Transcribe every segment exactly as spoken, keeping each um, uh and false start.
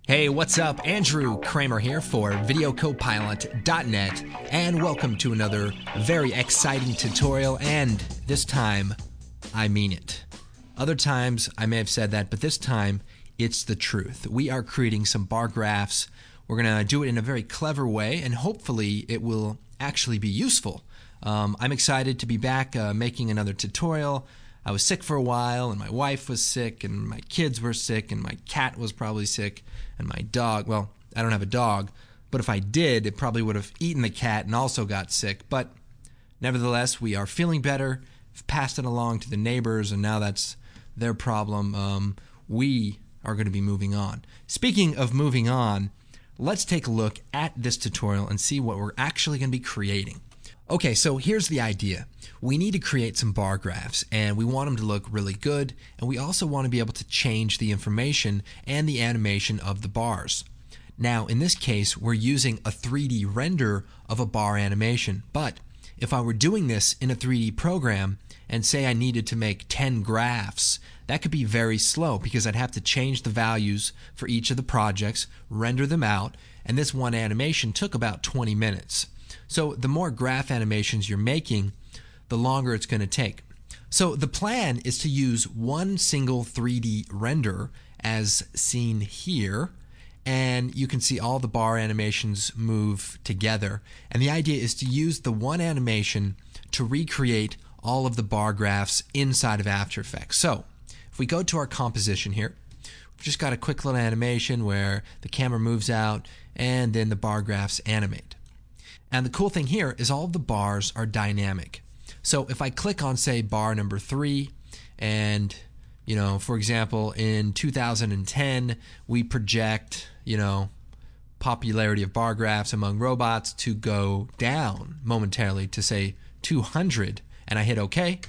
Hey, what's up? Andrew Kramer here for video copilot dot net, and welcome to another very exciting tutorial, and this time, I mean it. Other times, I may have said that, but this time, it's the truth. We are creating some bar graphs. We're going to do it in a very clever way, and hopefully it will actually be useful. Um, I'm excited to be back uh, making another tutorial. I was sick for a while, and my wife was sick, and my kids were sick, and my cat was probably sick, and my dog, well, I don't have a dog, but if I did, it probably would have eaten the cat and also got sick. But nevertheless, we are feeling better, passed it along to the neighbors, and now that's their problem. Um, we are going to be moving on. Speaking of moving on, let's take a look at this tutorial and see what we're actually going to be creating. Okay, so here's the idea. We need to create some bar graphs, and we want them to look really good, and we also want to be able to change the information and the animation of the bars. Now, in this case, we're using a three D render of a bar animation, but if I were doing this in a three D program and say I needed to make ten graphs, that could be very slow because I'd have to change the values for each of the projects, render them out, and this one animation took about twenty minutes. So the more graph animations you're making, the longer it's going to take. So the plan is to use one single three D render as seen here, and you can see all the bar animations move together. And the idea is to use the one animation to recreate all of the bar graphs inside of After Effects. So if we go to our composition here, we've just got a quick little animation where the camera moves out and then the bar graphs animate. And the cool thing here is all of the bars are dynamic. So if I click on, say, bar number three, and, you know, for example, in two thousand ten, we project, you know, popularity of bar graphs among robots to go down momentarily to, say, two hundred, and I hit OK,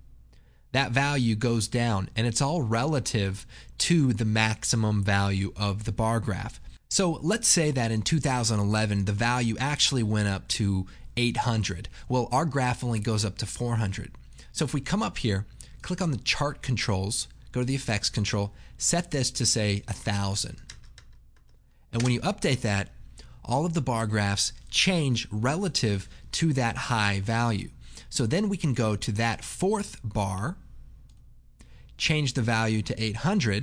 that value goes down, and it's all relative to the maximum value of the bar graph. So let's say that in two thousand eleven, the value actually went up to eight hundred. Well, our graph only goes up to four hundred. So if we come up here, click on the chart controls, go to the effects control, set this to say one thousand. And when you update that, all of the bar graphs change relative to that high value. So then we can go to that fourth bar, change the value to eight hundred,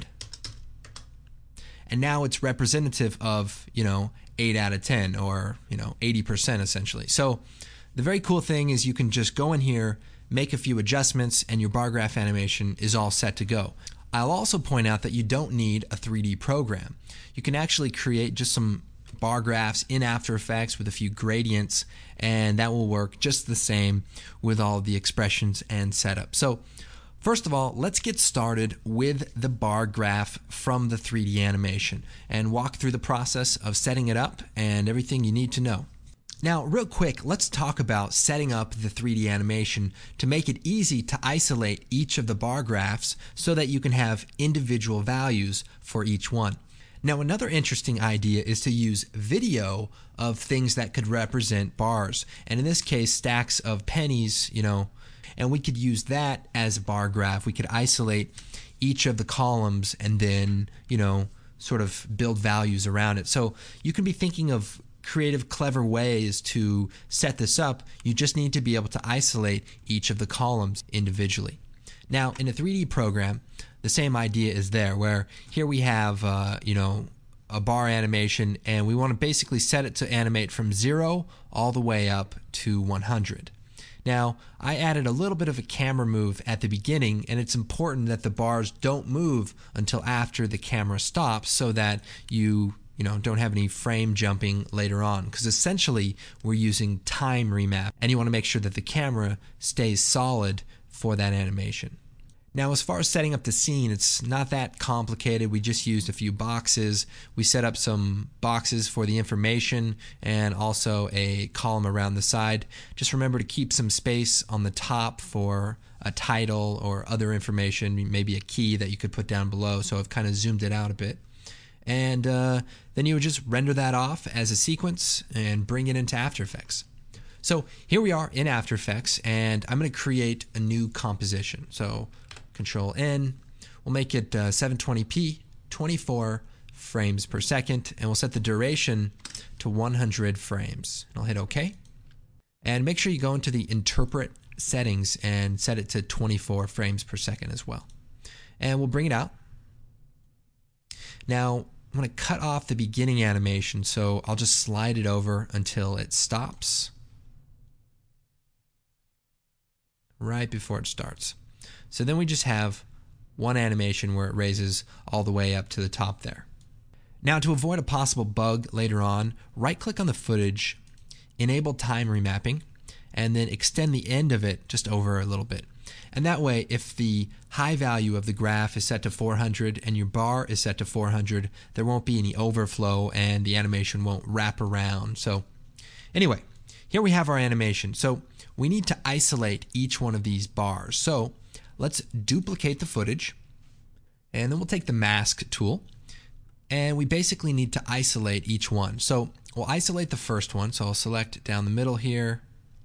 and now it's representative of, you know, eight out of ten, or, you know, eighty percent essentially. So the very cool thing is you can just go in here, make a few adjustments, and your bar graph animation is all set to go. I'll also point out that you don't need a three D program. You can actually create just some bar graphs in After Effects with a few gradients, and that will work just the same with all the expressions and setup. So first of all, let's get started with the bar graph from the three D animation and walk through the process of setting it up and everything you need to know. Now, real quick, let's talk about setting up the three D animation to make it easy to isolate each of the bar graphs so that you can have individual values for each one. Now, another interesting idea is to use video of things that could represent bars, and in this case, stacks of pennies, you know, and we could use that as a bar graph. We could isolate each of the columns and then, you know, sort of build values around it. So you can be thinking of creative, clever ways to set this up. You just need to be able to isolate each of the columns individually. Now, in a three D program, the same idea is there, where here we have, uh, you know, a bar animation, and we want to basically set it to animate from zero all the way up to one hundred. Now, I added a little bit of a camera move at the beginning, and it's important that the bars don't move until after the camera stops so that you, you know, don't have any frame jumping later on, because essentially we're using time remap, and you want to make sure that the camera stays solid for that animation. Now, as far as setting up the scene, it's not that complicated. We just used a few boxes. We set up some boxes for the information and also a column around the side. Just remember to keep some space on the top for a title or other information, maybe a key that you could put down below. So I've kind of zoomed it out a bit. And uh, then you would just render that off as a sequence and bring it into After Effects. So here we are in After Effects, and I'm going to create a new composition. So Control N, we'll make it uh, seven twenty p, twenty-four frames per second, and we'll set the duration to one hundred frames. I'll hit OK. And make sure you go into the interpret settings and set it to twenty-four frames per second as well. And we'll bring it out. Now, I'm going to cut off the beginning animation, so I'll just slide it over until it stops right before it starts. So then we just have one animation where it raises all the way up to the top there. Now, to avoid a possible bug later on, right-click on the footage, enable time remapping, and then extend the end of it just over a little bit. And that way, if the high value of the graph is set to four hundred and your bar is set to four hundred, there won't be any overflow and the animation won't wrap around. So anyway, here we have our animation. So we need to isolate each one of these bars. So let's duplicate the footage, and then we'll take the mask tool, and we basically need to isolate each one. So we'll isolate the first one. So I'll select down the middle here,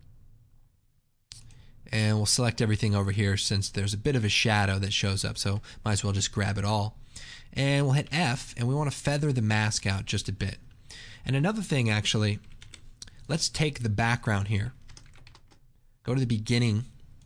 and we'll select everything over here since there's a bit of a shadow that shows up, so might as well just grab it all. And we'll hit F, and we want to feather the mask out just a bit. And another thing, actually, let's take the background here, go to the beginning,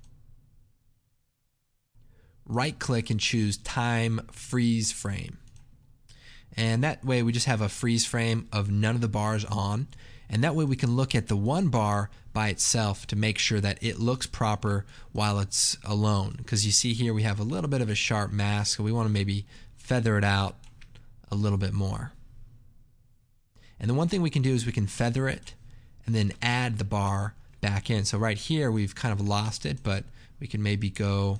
right click and choose time freeze frame. And that way we just have a freeze frame of none of the bars on, and that way we can look at the one bar by itself to make sure that it looks proper while it's alone. Because you see here we have a little bit of a sharp mask, so we want to maybe feather it out a little bit more. And the one thing we can do is we can feather it and then add the bar back in. So right here we've kind of lost it, but we can maybe go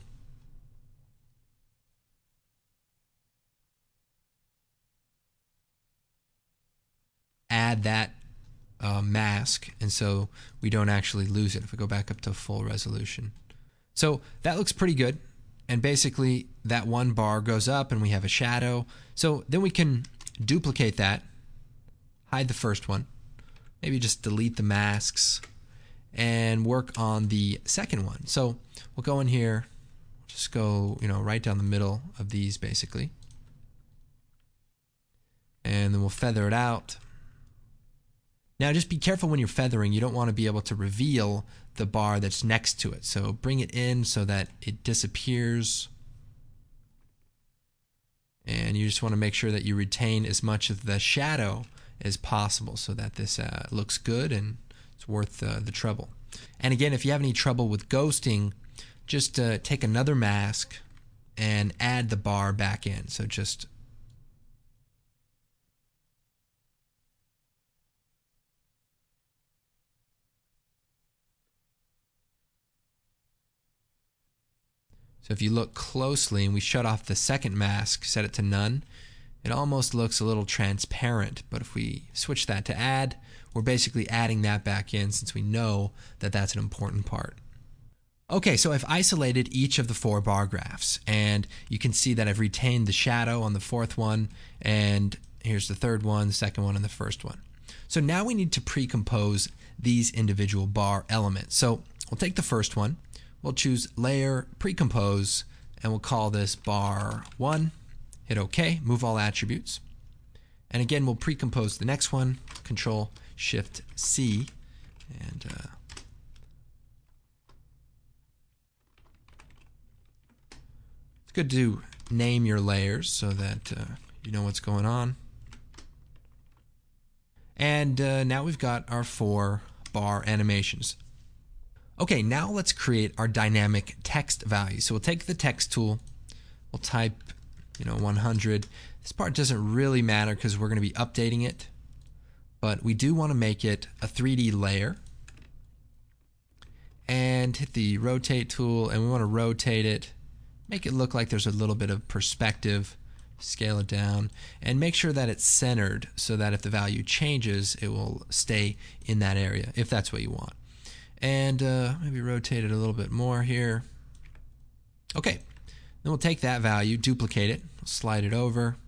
add that uh, mask, and so we don't actually lose it if we go back up to full resolution. So that looks pretty good, and basically that one bar goes up and we have a shadow. So then we can duplicate that, hide the first one, maybe just delete the masks, and work on the second one. So we'll go in here, just go, you know, right down the middle of these basically, and then we'll feather it out. Now just be careful when you're feathering. You don't want to be able to reveal the bar that's next to it. So bring it in so that it disappears. And you just want to make sure that you retain as much of the shadow as possible so that this uh, looks good and it's worth uh, the trouble. And again, if you have any trouble with ghosting, just uh, take another mask and add the bar back in. So just So if you look closely and we shut off the second mask, set it to none, it almost looks a little transparent. But if we switch that to add, we're basically adding that back in since we know that that's an important part. Okay, so I've isolated each of the four bar graphs, and you can see that I've retained the shadow on the fourth one, and here's the third one, the second one, and the first one. So now we need to pre-compose these individual bar elements. So we'll take the first one. We'll choose Layer, Pre-Compose, and we'll call this bar one. Hit OK, move all attributes. And again, we'll pre-compose the next one, Control Shift C. And uh, it's good to name your layers so that uh, you know what's going on. And uh, now we've got our four bar animations. Okay, now let's create our dynamic text value. So we'll take the text tool, we'll type, you know, one hundred. This part doesn't really matter because we're going to be updating it, but we do want to make it a three D layer. And hit the rotate tool, and we want to rotate it, make it look like there's a little bit of perspective, scale it down, and make sure that it's centered so that if the value changes, it will stay in that area, if that's what you want. And uh, maybe rotate it a little bit more here. Okay, then we'll take that value, duplicate it, slide it over.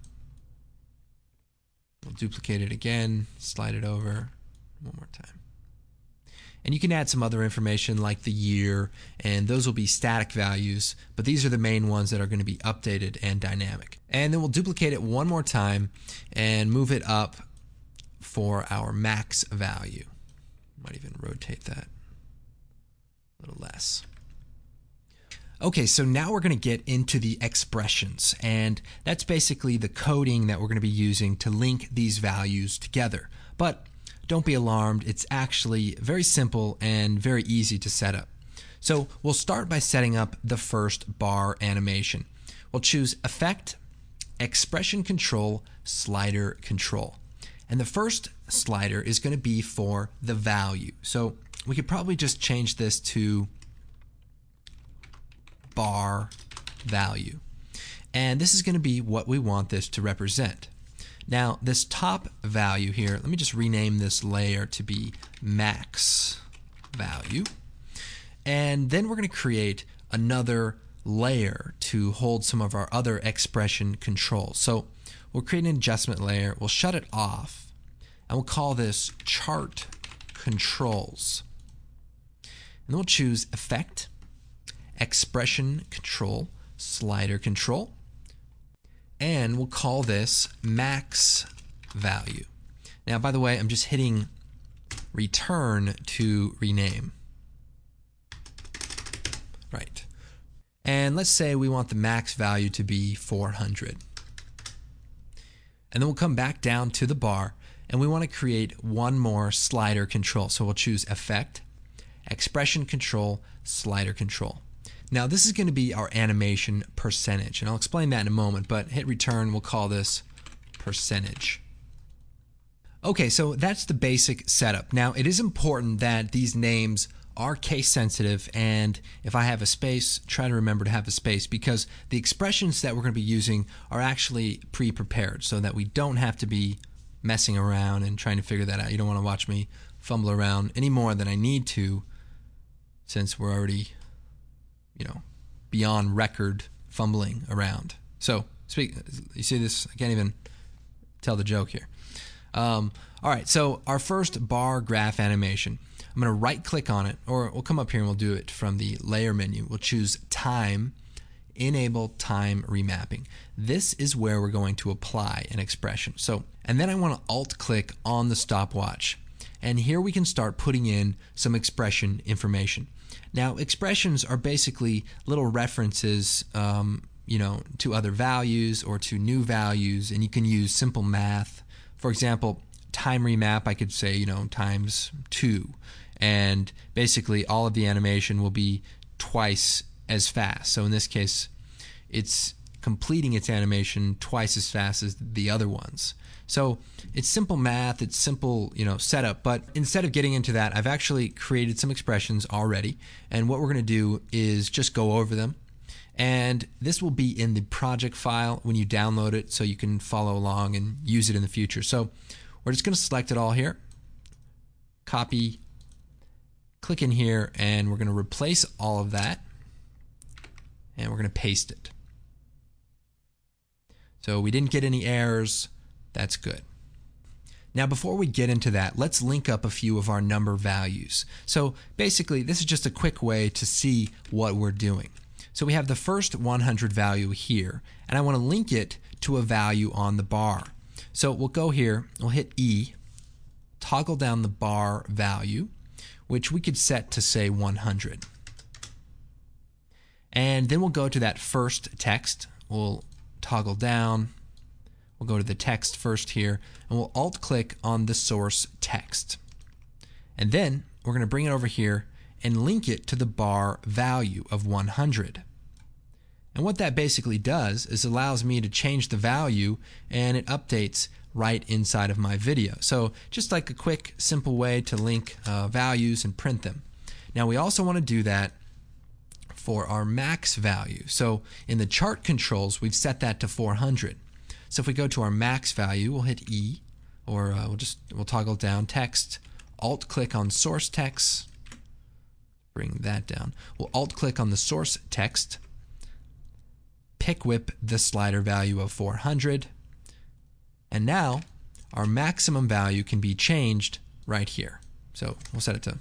We'll duplicate it again, slide it over one more time. And you can add some other information like the year, and those will be static values, but these are the main ones that are going to be updated and dynamic. And then we'll duplicate it one more time and move it up for our max value. Might even rotate that a little less. Okay, so now we're going to get into the expressions, and that's basically the coding that we're going to be using to link these values together. But don't be alarmed, it's actually very simple and very easy to set up. So we'll start by setting up the first bar animation. We'll choose Effect, Expression Control, Slider Control. And the first slider is going to be for the value. So we could probably just change this to bar value. And this is going to be what we want this to represent. Now, this top value here, let me just rename this layer to be max value. And then we're going to create another layer to hold some of our other expression controls. So we'll create an adjustment layer, we'll shut it off, and we'll call this chart controls. And then we'll choose Effect, Expression Control, Slider Control, and we'll call this max value. Now, by the way, I'm just hitting return to rename. Right. And let's say we want the max value to be four hundred. And then we'll come back down to the bar, and we want to create one more slider control. So we'll choose Effect, Expression Control, Slider Control. Now this is going to be our animation percentage, and I'll explain that in a moment, but hit return, we'll call this percentage. Okay, so that's the basic setup. Now it is important that these names are case sensitive, and if I have a space, try to remember to have a space, because the expressions that we're going to be using are actually pre-prepared so that we don't have to be messing around and trying to figure that out. You don't want to watch me fumble around any more than I need to, since we're already, you know, beyond record fumbling around. So, speak. You see this? I can't even tell the joke here. Um, all right, so our first bar graph animation. I'm going to right click on it, or we'll come up here and we'll do it from the layer menu. We'll choose Time, Enable Time Remapping. This is where we're going to apply an expression. So, and then I want to alt click on the stopwatch. And here we can start putting in some expression information. Now, expressions are basically little references, um, you know, to other values or to new values, and you can use simple math. For example, time remap, I could say, you know, times two, and basically all of the animation will be twice as fast. So in this case, it's completing its animation twice as fast as the other ones. So it's simple math, it's simple, you know, setup, but instead of getting into that, I've actually created some expressions already, and what we're going to do is just go over them. And this will be in the project file when you download it, so you can follow along and use it in the future. So we're just going to select it all here, copy, click in here, and we're going to replace all of that, and we're going to paste it. So we didn't get any errors. That's good. Now, before we get into that, let's link up a few of our number values. So basically, this is just a quick way to see what we're doing. So we have the first one hundred value here, and I want to link it to a value on the bar. So we'll go here, we'll hit E, toggle down the bar value, which we could set to say one hundred. And then we'll go to that first text, we'll toggle down, we'll go to the text first here, and we'll alt click on the source text. And then we're going to bring it over here and link it to the bar value of one hundred. And what that basically does is allows me to change the value, and it updates right inside of my video. So just like a quick, simple way to link uh, values and print them. Now we also want to do that for our max value. So in the chart controls, we've set that to four hundred. So if we go to our max value, we'll hit E, or uh, we'll just we'll toggle down text, alt click on source text, bring that down. We'll alt click on the source text, pick whip the slider value of four hundred, and now our maximum value can be changed right here. So we'll set it to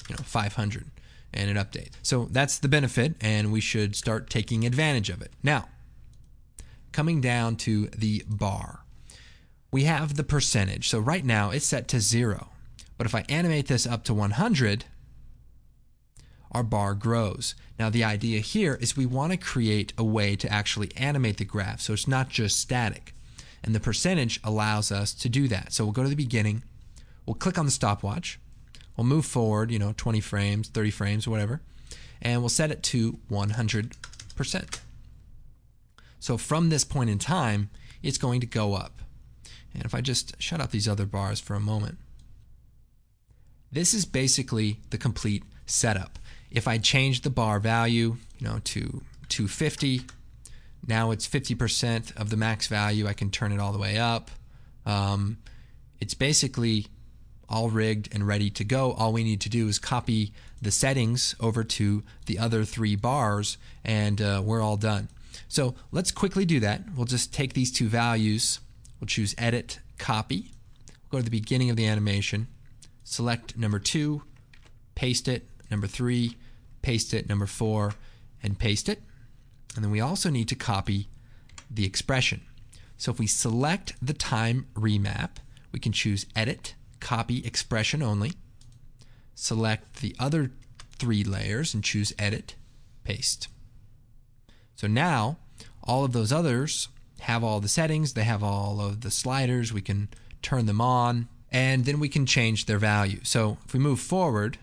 you know, five hundred, and it updates. So that's the benefit, and we should start taking advantage of it. Now, coming down to the bar, we have the percentage. So right now it's set to zero, but if I animate this up to one hundred, our bar grows. Now the idea here is we want to create a way to actually animate the graph so it's not just static. And the percentage allows us to do that. So we'll go to the beginning, we'll click on the stopwatch, we'll move forward, you know, twenty frames, thirty frames, whatever, and we'll set it to one hundred percent. So from this point in time, it's going to go up. And if I just shut up these other bars for a moment, this is basically the complete setup. If I change the bar value, you know, to two fifty, now it's fifty percent of the max value. I can turn it all the way up. Um, it's basically all rigged and ready to go. All we need to do is copy the settings over to the other three bars, and uh, we're all done. So let's quickly do that. We'll just take these two values. We'll choose Edit, Copy. We'll go to the beginning of the animation, select number two, paste it, number three, paste it, number four, and paste it. And then we also need to copy the expression. So if we select the time remap, we can choose Edit, Copy Expression Only, select the other three layers and choose Edit, Paste. So now all of those others have all the settings, they have all of the sliders, we can turn them on, and then we can change their value. So if we move forward,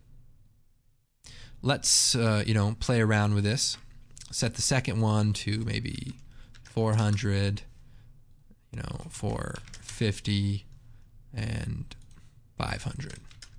let's uh, you know, play around with this. Set the second one to maybe four hundred, you know, four fifty, and five hundred.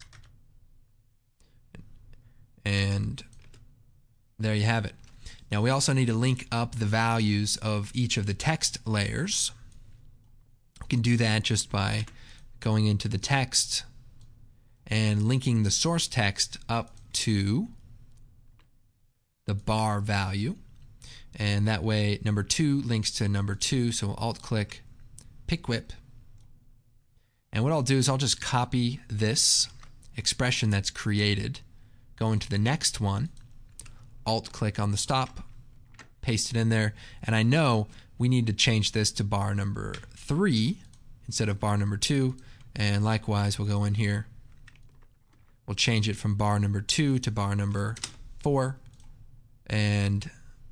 And there you have it. Now we also need to link up the values of each of the text layers. We can do that just by going into the text and linking the source text up to the bar value, and that way number two links to number two. So we'll alt click, pick whip, and what I'll do is I'll just copy this expression that's created, go into the next one, alt click on the stop, paste it in there, and I know we need to change this to bar number three instead of bar number two, and likewise we'll go in here, we'll change it from bar number two to bar number four, and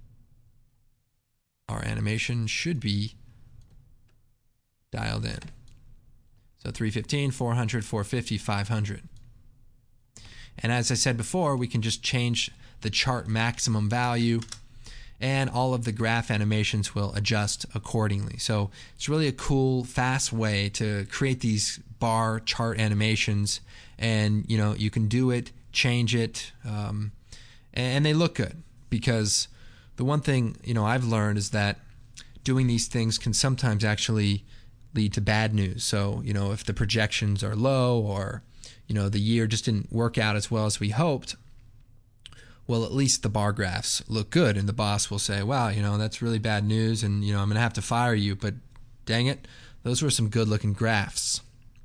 our animation should be dialed in. So three fifteen, four hundred, four fifty, five hundred. And as I said before, we can just change the chart maximum value, and all of the graph animations will adjust accordingly. So it's really a cool, fast way to create these bar chart animations, and you know, you can do it, change it, um, and they look good. Because the one thing, you know, I've learned is that doing these things can sometimes actually lead to bad news. So, you know, if the projections are low, or, you know, the year just didn't work out as well as we hoped, well, at least the bar graphs look good, and the boss will say, wow, you know, that's really bad news, and, you know, I'm going to have to fire you, but dang it, those were some good looking graphs.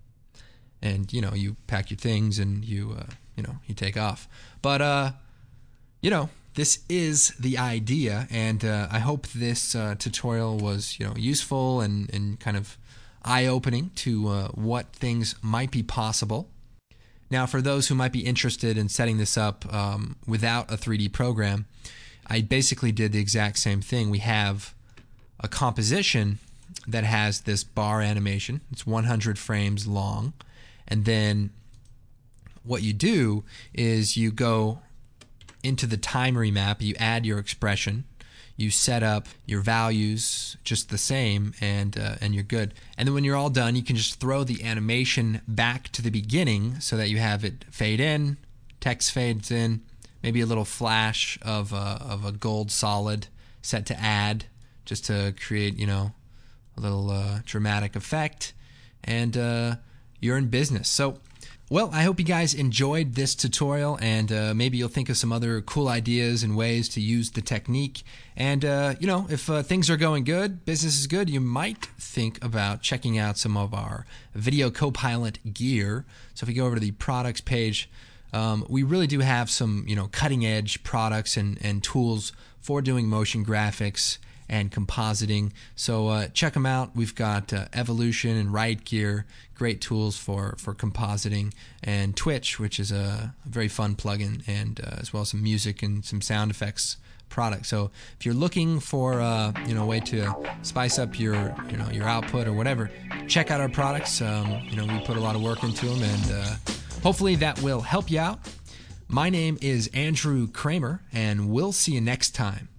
And, you know, you pack your things and you, uh, you know, you take off. But, uh, you know, this is the idea, and uh, I hope this uh, tutorial was, you know, useful and, and kind of eye-opening to uh, what things might be possible. Now, for those who might be interested in setting this up um, without a three D program, I basically did the exact same thing. We have a composition that has this bar animation. It's one hundred frames long, and then what you do is you go into the time remap, you add your expression, you set up your values just the same, and uh, and you're good. And then when you're all done, you can just throw the animation back to the beginning so that you have it fade in, text fades in, maybe a little flash of a, of a gold solid set to add, just to create, you know, a little uh, dramatic effect, and uh, you're in business. So, well, I hope you guys enjoyed this tutorial, and uh, maybe you'll think of some other cool ideas and ways to use the technique. And, uh, you know, if uh, things are going good, business is good, you might think about checking out some of our Video Copilot gear. So if you go over to the products page Um, we really do have some, you know, cutting edge products and, and tools for doing motion graphics and compositing. So uh, check them out. We've got uh, Evolution and Riot Gear, great tools for, for compositing, and Twitch, which is a very fun plugin, and uh, as well as some music and some sound effects products. So if you're looking for uh, you know a way to spice up your you know your output or whatever, check out our products. Um, you know we put a lot of work into them, and uh, hopefully that will help you out. My name is Andrew Kramer, and we'll see you next time.